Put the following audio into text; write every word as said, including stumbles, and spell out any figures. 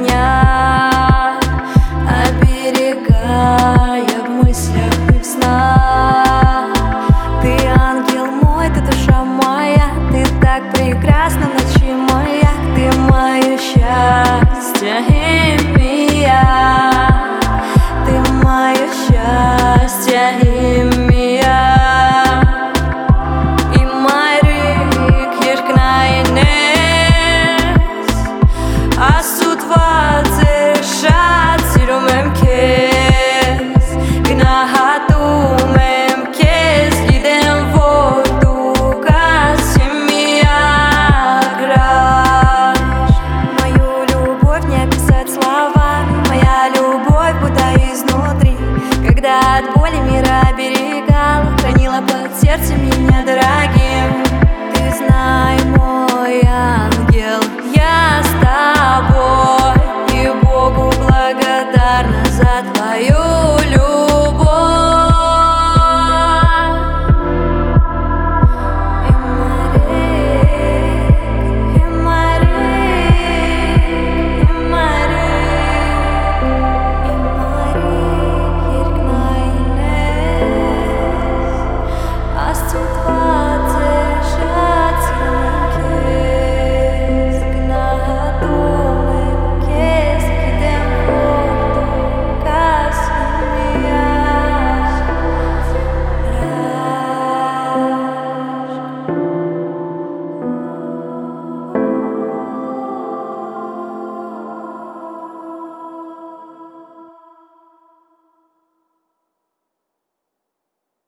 меня, оберегая в мыслях и в снах. Ты ангел мой, ты душа моя, ты так прекрасна в ночи моя. Ты мое счастье и мия, ты мое счастье и мия. Asut văzăr șațirul mem kes Gnahatul mem kes Idem vodu ca семья граш. Мою любовь не описать словами, моя любовь будто изнутри. Когда от боли мира оберегала, хранила под сердцем меня, дорогие.